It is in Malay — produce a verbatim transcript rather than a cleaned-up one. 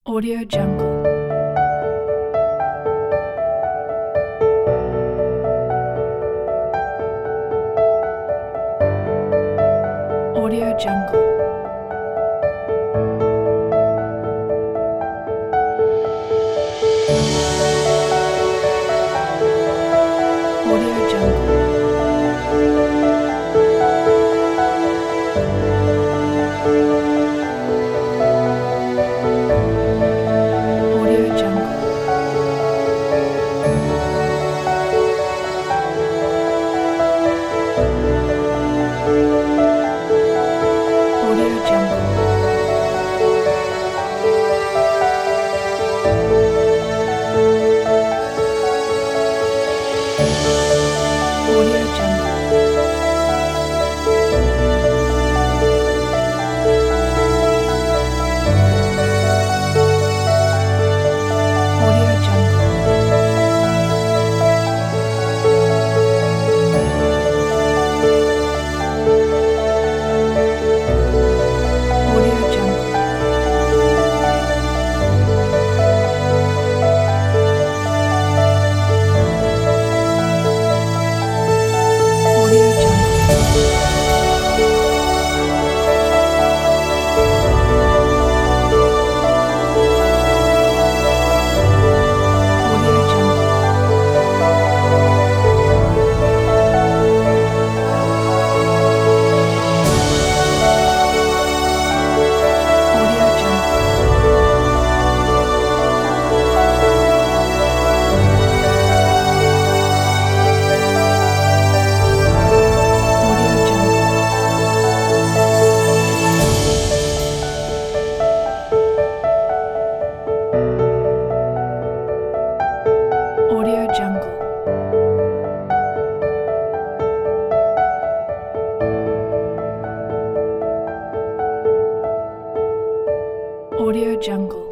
Audio Jungle. Audio Jungle. Audio Jungle. Audio Jungle. Audio Jungle. Audio Jungle. Audio Jungle. Audio Jungle. Audio Jungle. Audio Jungle. Audio Jungle. Audio Jungle. Audio Jungle. Audio Jungle.